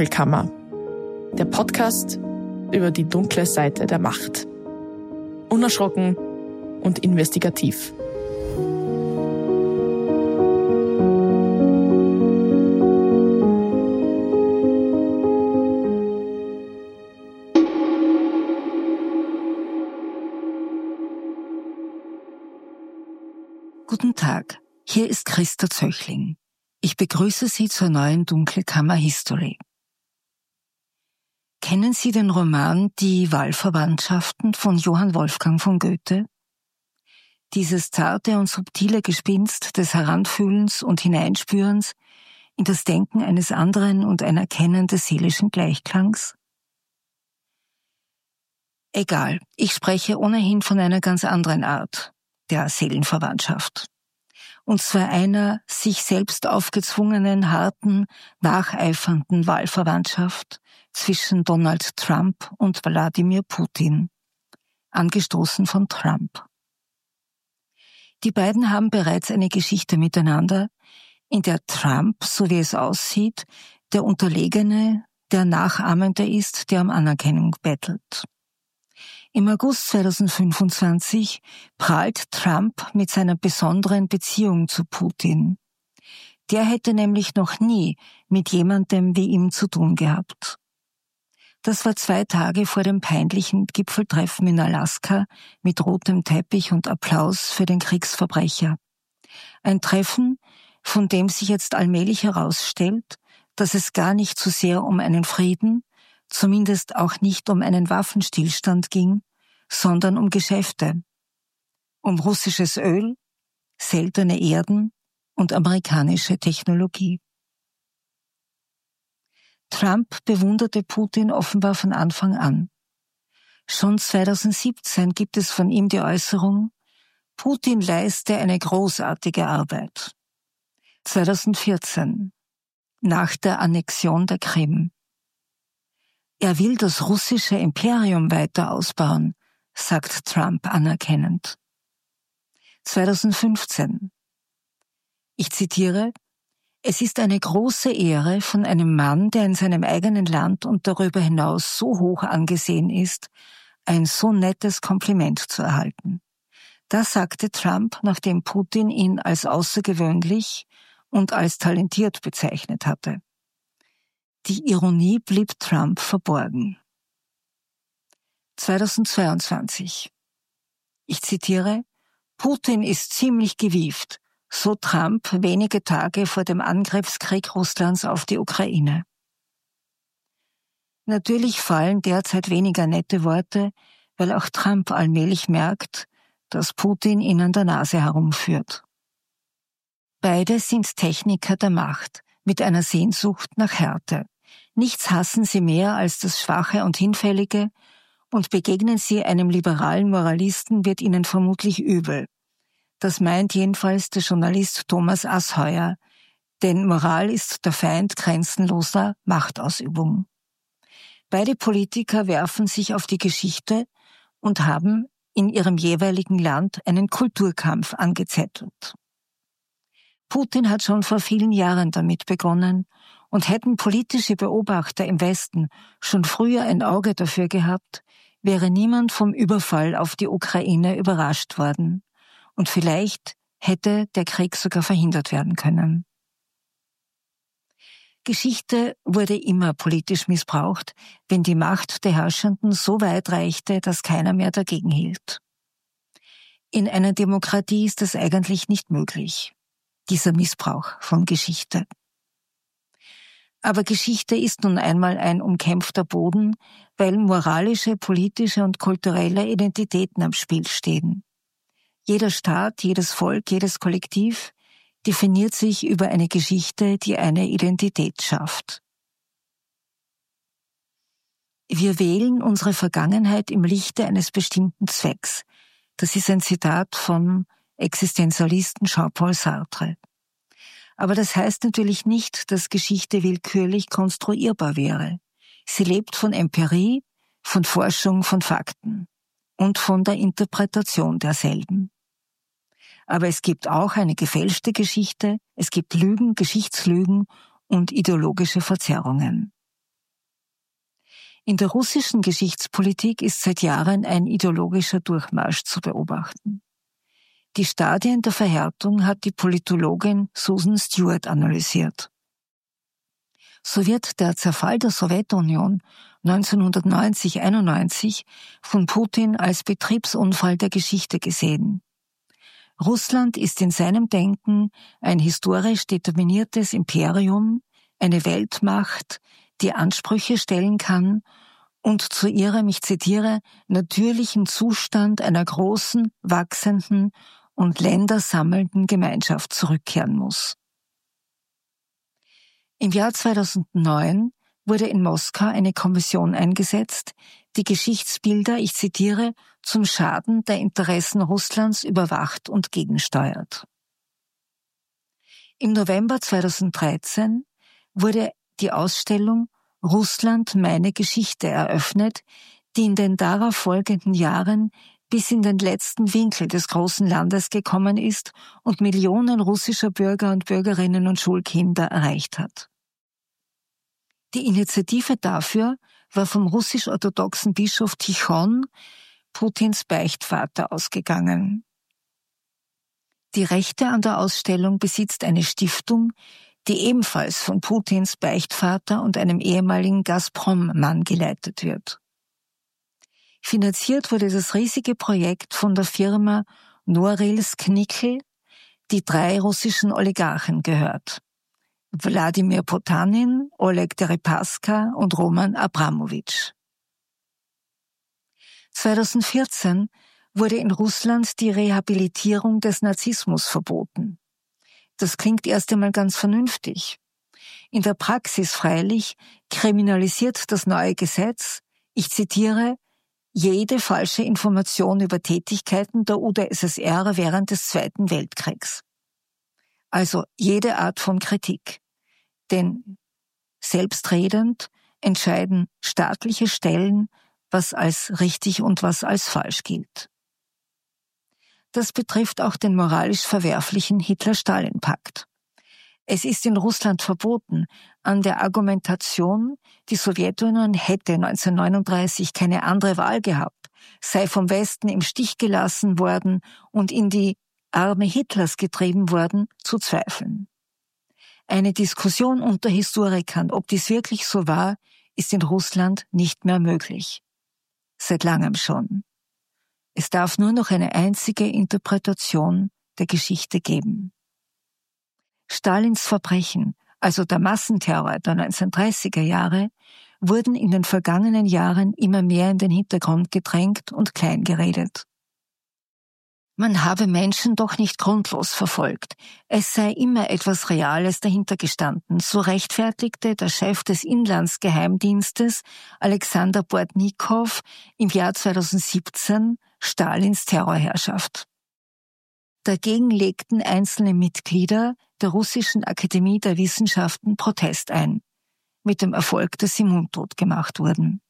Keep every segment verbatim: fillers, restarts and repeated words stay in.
Dunkelkammer, der Podcast über die dunkle Seite der Macht. Unerschrocken und investigativ. Guten Tag, hier ist Christa Zöchling. Ich begrüße Sie zur neuen Dunkelkammer History. Kennen Sie den Roman Die Wahlverwandtschaften von Johann Wolfgang von Goethe? Dieses zarte und subtile Gespinst des Heranfühlens und Hineinspürens in das Denken eines anderen und ein Erkennen des seelischen Gleichklangs? Egal, ich spreche ohnehin von einer ganz anderen Art, der Seelenverwandtschaft. Und zwar einer sich selbst aufgezwungenen, harten, nacheifernden Wahlverwandtschaft zwischen Donald Trump und Wladimir Putin, angestoßen von Trump. Die beiden haben bereits eine Geschichte miteinander, in der Trump, so wie es aussieht, der Unterlegene, der Nachahmende ist, der um Anerkennung bettelt. Im August zweitausendfünfundzwanzig prahlt Trump mit seiner besonderen Beziehung zu Putin. Der hätte nämlich noch nie mit jemandem wie ihm zu tun gehabt. Das war zwei Tage vor dem peinlichen Gipfeltreffen in Alaska mit rotem Teppich und Applaus für den Kriegsverbrecher. Ein Treffen, von dem sich jetzt allmählich herausstellt, dass es gar nicht so sehr um einen Frieden, zumindest auch nicht um einen Waffenstillstand ging, sondern um Geschäfte, um russisches Öl, seltene Erden und amerikanische Technologie. Trump bewunderte Putin offenbar von Anfang an. Schon zweitausendsiebzehn gibt es von ihm die Äußerung, Putin leiste eine großartige Arbeit. zweitausendvierzehn, nach der Annexion der Krim. Er will das russische Imperium weiter ausbauen, sagt Trump anerkennend. zweitausendfünfzehn. Ich zitiere, es ist eine große Ehre, von einem Mann, der in seinem eigenen Land und darüber hinaus so hoch angesehen ist, ein so nettes Kompliment zu erhalten. Das sagte Trump, nachdem Putin ihn als außergewöhnlich und als talentiert bezeichnet hatte. Die Ironie blieb Trump verborgen. zweitausendzweiundzwanzig. Ich zitiere, Putin ist ziemlich gewieft, so Trump wenige Tage vor dem Angriffskrieg Russlands auf die Ukraine. Natürlich fallen derzeit weniger nette Worte, weil auch Trump allmählich merkt, dass Putin ihn an der Nase herumführt. Beide sind Techniker der Macht, mit einer Sehnsucht nach Härte. Nichts hassen sie mehr als das Schwache und Hinfällige, und begegnen sie einem liberalen Moralisten, wird ihnen vermutlich übel. Das meint jedenfalls der Journalist Thomas Asheuer, denn Moral ist der Feind grenzenloser Machtausübung. Beide Politiker werfen sich auf die Geschichte und haben in ihrem jeweiligen Land einen Kulturkampf angezettelt. Putin hat schon vor vielen Jahren damit begonnen, und hätten politische Beobachter im Westen schon früher ein Auge dafür gehabt, wäre niemand vom Überfall auf die Ukraine überrascht worden. Und vielleicht hätte der Krieg sogar verhindert werden können. Geschichte wurde immer politisch missbraucht, wenn die Macht der Herrschenden so weit reichte, dass keiner mehr dagegen hielt. In einer Demokratie ist das eigentlich nicht möglich, dieser Missbrauch von Geschichte. Aber Geschichte ist nun einmal ein umkämpfter Boden, weil moralische, politische und kulturelle Identitäten am Spiel stehen. Jeder Staat, jedes Volk, jedes Kollektiv definiert sich über eine Geschichte, die eine Identität schafft. Wir wählen unsere Vergangenheit im Lichte eines bestimmten Zwecks. Das ist ein Zitat vom Existenzialisten Jean-Paul Sartre. Aber das heißt natürlich nicht, dass Geschichte willkürlich konstruierbar wäre. Sie lebt von Empirie, von Forschung, von Fakten und von der Interpretation derselben. Aber es gibt auch eine gefälschte Geschichte, es gibt Lügen, Geschichtslügen und ideologische Verzerrungen. In der russischen Geschichtspolitik ist seit Jahren ein ideologischer Durchmarsch zu beobachten. Die Stadien der Verhärtung hat die Politologin Susan Stewart analysiert. So wird der Zerfall der Sowjetunion neunzehnhundertneunzig einundneunzig von Putin als Betriebsunfall der Geschichte gesehen. Russland ist in seinem Denken ein historisch determiniertes Imperium, eine Weltmacht, die Ansprüche stellen kann und zu ihrem, ich zitiere, natürlichen Zustand einer großen, wachsenden und ländersammelnden Gemeinschaft zurückkehren muss. Im Jahr zweitausendneun wurde in Moskau eine Kommission eingesetzt, die Geschichtsbilder, ich zitiere, zum Schaden der Interessen Russlands überwacht und gegensteuert. Im November zweitausenddreizehn wurde die Ausstellung Russland, meine Geschichte eröffnet, die in den darauf folgenden Jahren bis in den letzten Winkel des großen Landes gekommen ist und Millionen russischer Bürger und Bürgerinnen und Schulkinder erreicht hat. Die Initiative dafür war vom russisch-orthodoxen Bischof Tichon, Putins Beichtvater, ausgegangen. Die Rechte an der Ausstellung besitzt eine Stiftung, die ebenfalls von Putins Beichtvater und einem ehemaligen Gazprom-Mann geleitet wird. Finanziert wurde das riesige Projekt von der Firma Norilsk Nickel, die drei russischen Oligarchen gehört: Wladimir Potanin, Oleg Deripaska und Roman Abramowitsch. zweitausendvierzehn wurde in Russland die Rehabilitierung des Narzissmus verboten. Das klingt erst einmal ganz vernünftig. In der Praxis freilich kriminalisiert das neue Gesetz, ich zitiere, jede falsche Information über Tätigkeiten der U d S S R während des Zweiten Weltkriegs. Also jede Art von Kritik. Denn selbstredend entscheiden staatliche Stellen, was als richtig und was als falsch gilt. Das betrifft auch den moralisch verwerflichen Hitler-Stalin-Pakt. Es ist in Russland verboten, an der Argumentation, die Sowjetunion hätte neunzehnhundertneununddreißig keine andere Wahl gehabt, sei vom Westen im Stich gelassen worden und in die Arme Hitlers getrieben worden, zu zweifeln. Eine Diskussion unter Historikern, ob dies wirklich so war, ist in Russland nicht mehr möglich. Seit langem schon. Es darf nur noch eine einzige Interpretation der Geschichte geben. Stalins Verbrechen, also der Massenterror der neunzehnhundertdreißiger Jahre, wurden in den vergangenen Jahren immer mehr in den Hintergrund gedrängt und kleingeredet. Man habe Menschen doch nicht grundlos verfolgt. Es sei immer etwas Reales dahinter gestanden, so rechtfertigte der Chef des Inlandsgeheimdienstes Alexander Bordnikow im Jahr zweitausendsiebzehn Stalins Terrorherrschaft. Dagegen legten einzelne Mitglieder der Russischen Akademie der Wissenschaften Protest ein, mit dem Erfolg, dass sie mundtot gemacht wurden.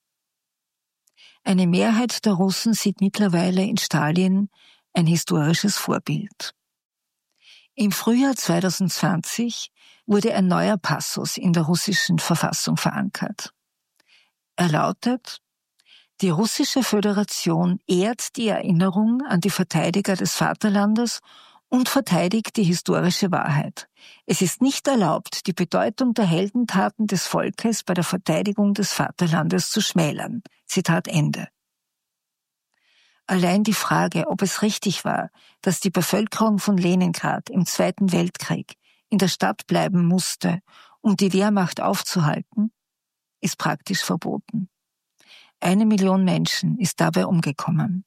Eine Mehrheit der Russen sieht mittlerweile in Stalin ein historisches Vorbild. Im Frühjahr zweitausendzwanzig wurde ein neuer Passus in der russischen Verfassung verankert. Er lautet: Die russische Föderation ehrt die Erinnerung an die Verteidiger des Vaterlandes und verteidigt die historische Wahrheit. Es ist nicht erlaubt, die Bedeutung der Heldentaten des Volkes bei der Verteidigung des Vaterlandes zu schmälern. Zitat Ende. Allein die Frage, ob es richtig war, dass die Bevölkerung von Leningrad im Zweiten Weltkrieg in der Stadt bleiben musste, um die Wehrmacht aufzuhalten, ist praktisch verboten. Eine Million Menschen ist dabei umgekommen.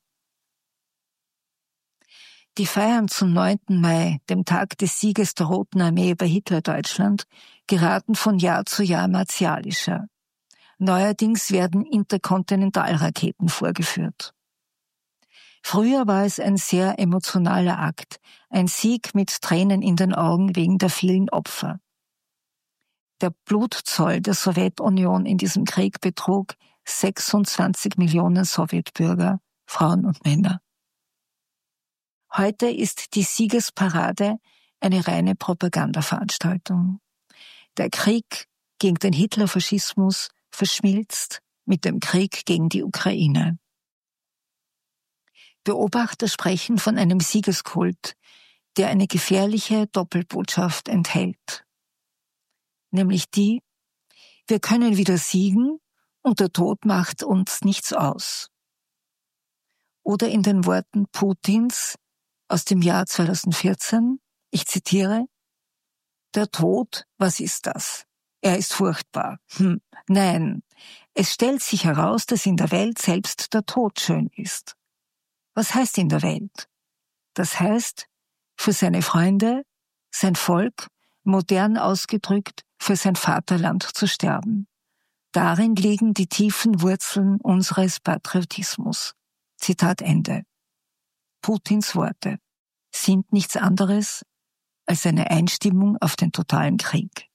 Die Feiern zum neunten Mai, dem Tag des Sieges der Roten Armee über Hitlerdeutschland, geraten von Jahr zu Jahr martialischer. Neuerdings werden Interkontinentalraketen vorgeführt. Früher war es ein sehr emotionaler Akt, ein Sieg mit Tränen in den Augen wegen der vielen Opfer. Der Blutzoll der Sowjetunion in diesem Krieg betrug sechsundzwanzig Millionen Sowjetbürger, Frauen und Männer. Heute ist die Siegesparade eine reine Propagandaveranstaltung. Der Krieg gegen den Hitlerfaschismus verschmilzt mit dem Krieg gegen die Ukraine. Beobachter sprechen von einem Siegeskult, der eine gefährliche Doppelbotschaft enthält. Nämlich die, wir können wieder siegen und der Tod macht uns nichts aus. Oder in den Worten Putins aus dem Jahr zweitausendvierzehn, ich zitiere, der Tod, was ist das? Er ist furchtbar. Hm, nein, es stellt sich heraus, dass in der Welt selbst der Tod schön ist. Was heißt in der Welt? Das heißt, für seine Freunde, sein Volk, modern ausgedrückt, für sein Vaterland zu sterben. Darin liegen die tiefen Wurzeln unseres Patriotismus. Zitat Ende. Putins Worte sind nichts anderes als eine Einstimmung auf den totalen Krieg.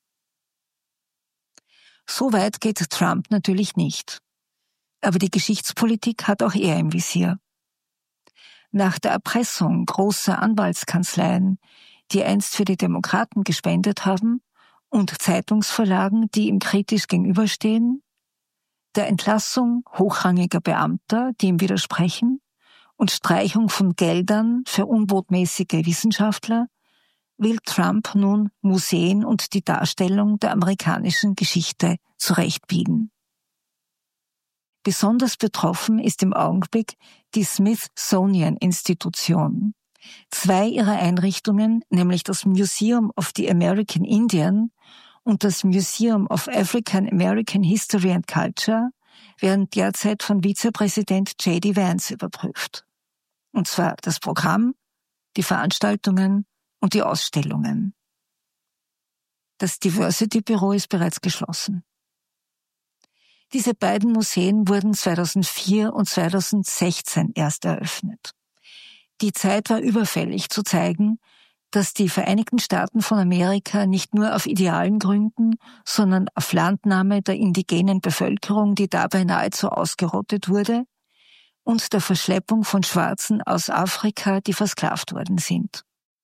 So weit geht Trump natürlich nicht. Aber die Geschichtspolitik hat auch er im Visier. Nach der Erpressung großer Anwaltskanzleien, die einst für die Demokraten gespendet haben, und Zeitungsverlagen, die ihm kritisch gegenüberstehen, der Entlassung hochrangiger Beamter, die ihm widersprechen, und Streichung von Geldern für unbotmäßige Wissenschaftler, will Trump nun Museen und die Darstellung der amerikanischen Geschichte zurechtbiegen. Besonders betroffen ist im Augenblick die Smithsonian-Institution. Zwei ihrer Einrichtungen, nämlich das Museum of the American Indian und das Museum of African American History and Culture, werden derzeit von Vizepräsident J D Vance überprüft. Und zwar das Programm, die Veranstaltungen und die Ausstellungen. Das Diversity-Büro ist bereits geschlossen. Diese beiden Museen wurden zweitausendvier und zweitausendsechzehn erst eröffnet. Die Zeit war überfällig zu zeigen, dass die Vereinigten Staaten von Amerika nicht nur auf Idealen gründen, sondern auf Landnahme der indigenen Bevölkerung, die dabei nahezu ausgerottet wurde, und der Verschleppung von Schwarzen aus Afrika, die versklavt worden sind.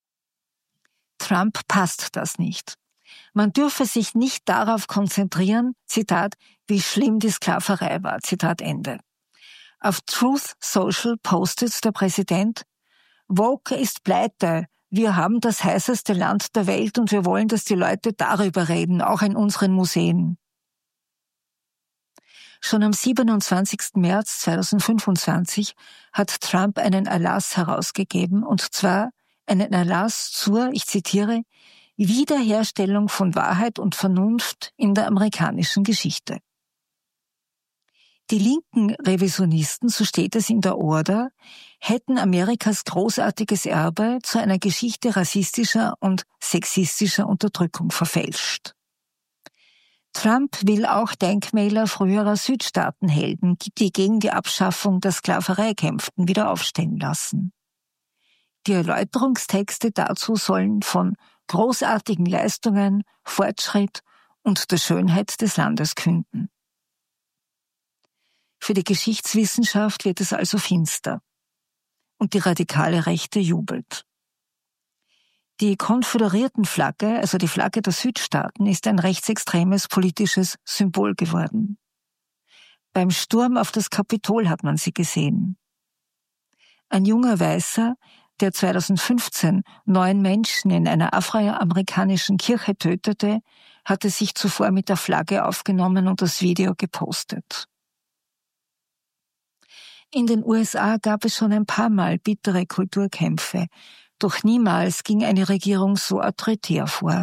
Trump passt das nicht. Man dürfe sich nicht darauf konzentrieren, Zitat, wie schlimm die Sklaverei war, Zitat Ende. Auf Truth Social postet der Präsident, Woke ist pleite, wir haben das heißeste Land der Welt und wir wollen, dass die Leute darüber reden, auch in unseren Museen. Schon am siebenundzwanzigsten März zweitausendfünfundzwanzig hat Trump einen Erlass herausgegeben, und zwar einen Erlass zur, ich zitiere, Wiederherstellung von Wahrheit und Vernunft in der amerikanischen Geschichte. Die linken Revisionisten, so steht es in der Order, hätten Amerikas großartiges Erbe zu einer Geschichte rassistischer und sexistischer Unterdrückung verfälscht. Trump will auch Denkmäler früherer Südstaatenhelden, die gegen die Abschaffung der Sklaverei kämpften, wieder aufstellen lassen. Die Erläuterungstexte dazu sollen von großartigen Leistungen, Fortschritt und der Schönheit des Landes künden. Für die Geschichtswissenschaft wird es also finster. Und die radikale Rechte jubelt. Die Konföderiertenflagge, also die Flagge der Südstaaten, ist ein rechtsextremes politisches Symbol geworden. Beim Sturm auf das Kapitol hat man sie gesehen. Ein junger Weißer, der zweitausendfünfzehn neun Menschen in einer afroamerikanischen Kirche tötete, hatte sich zuvor mit der Flagge aufgenommen und das Video gepostet. In den U S A gab es schon ein paar Mal bittere Kulturkämpfe, doch niemals ging eine Regierung so autoritär vor.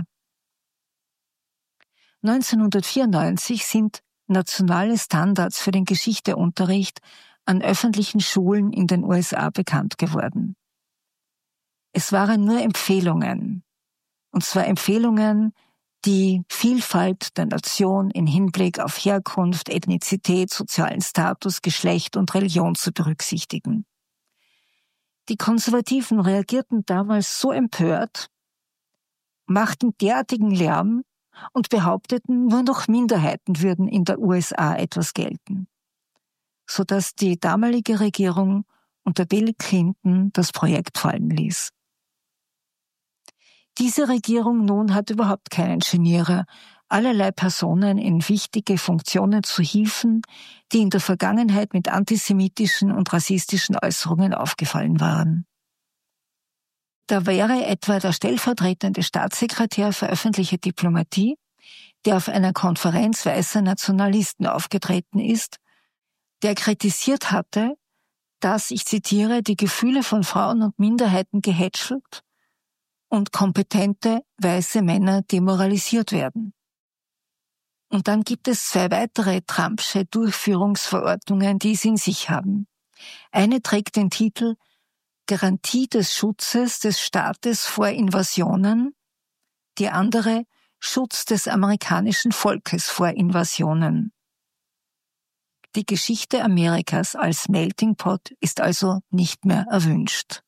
neunzehnhundertvierundneunzig sind nationale Standards für den Geschichteunterricht an öffentlichen Schulen in den U S A bekannt geworden. Es waren nur Empfehlungen, und zwar Empfehlungen, die Vielfalt der Nation in Hinblick auf Herkunft, Ethnizität, sozialen Status, Geschlecht und Religion zu berücksichtigen. Die Konservativen reagierten damals so empört, machten derartigen Lärm und behaupteten, nur noch Minderheiten würden in der U S A etwas gelten, sodass die damalige Regierung unter Bill Clinton das Projekt fallen ließ. Diese Regierung nun hat überhaupt keinen Genierer, allerlei Personen in wichtige Funktionen zu hieven, die in der Vergangenheit mit antisemitischen und rassistischen Äußerungen aufgefallen waren. Da wäre etwa der stellvertretende Staatssekretär für öffentliche Diplomatie, der auf einer Konferenz weißer Nationalisten aufgetreten ist, der kritisiert hatte, dass, ich zitiere, die Gefühle von Frauen und Minderheiten gehätschelt und kompetente weiße Männer demoralisiert werden. Und dann gibt es zwei weitere Trumpsche Durchführungsverordnungen, die es in sich haben. Eine trägt den Titel Garantie des Schutzes des Staates vor Invasionen, die andere Schutz des amerikanischen Volkes vor Invasionen. Die Geschichte Amerikas als Melting Pot ist also nicht mehr erwünscht.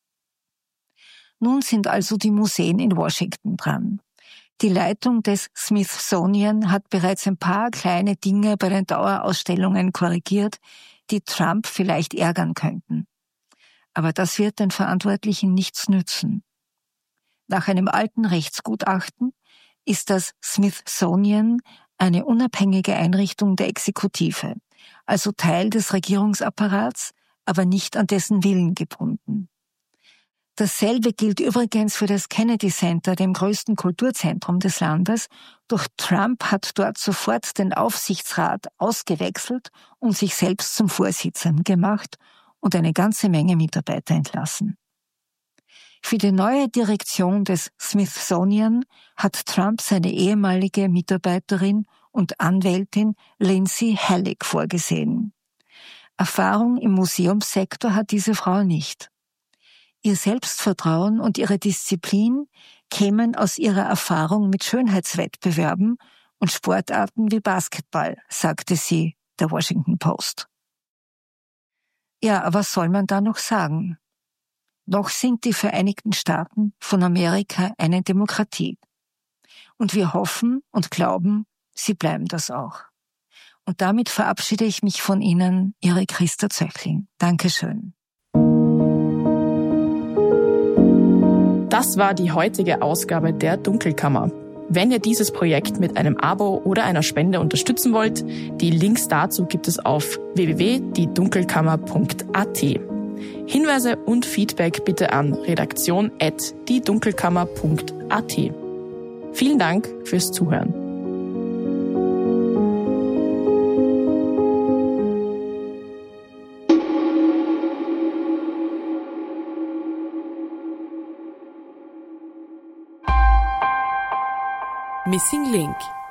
Nun sind also die Museen in Washington dran. Die Leitung des Smithsonian hat bereits ein paar kleine Dinge bei den Dauerausstellungen korrigiert, die Trump vielleicht ärgern könnten. Aber das wird den Verantwortlichen nichts nützen. Nach einem alten Rechtsgutachten ist das Smithsonian eine unabhängige Einrichtung der Exekutive, also Teil des Regierungsapparats, aber nicht an dessen Willen gebunden. Dasselbe gilt übrigens für das Kennedy Center, dem größten Kulturzentrum des Landes, doch Trump hat dort sofort den Aufsichtsrat ausgewechselt und sich selbst zum Vorsitzenden gemacht und eine ganze Menge Mitarbeiter entlassen. Für die neue Direktion des Smithsonian hat Trump seine ehemalige Mitarbeiterin und Anwältin Lindsay Halleck vorgesehen. Erfahrung im Museumssektor hat diese Frau nicht. Ihr Selbstvertrauen und ihre Disziplin kämen aus ihrer Erfahrung mit Schönheitswettbewerben und Sportarten wie Basketball, sagte sie der Washington Post. Ja, was soll man da noch sagen? Noch sind die Vereinigten Staaten von Amerika eine Demokratie. Und wir hoffen und glauben, sie bleiben das auch. Und damit verabschiede ich mich von Ihnen, Ihre Christa Zöchling. Dankeschön. Das war die heutige Ausgabe der Dunkelkammer. Wenn ihr dieses Projekt mit einem Abo oder einer Spende unterstützen wollt, die Links dazu gibt es auf w w w punkt die dunkelkammer punkt a t. Hinweise und Feedback bitte an redaktion at die dunkelkammer punkt a t. Vielen Dank fürs Zuhören. Missing Link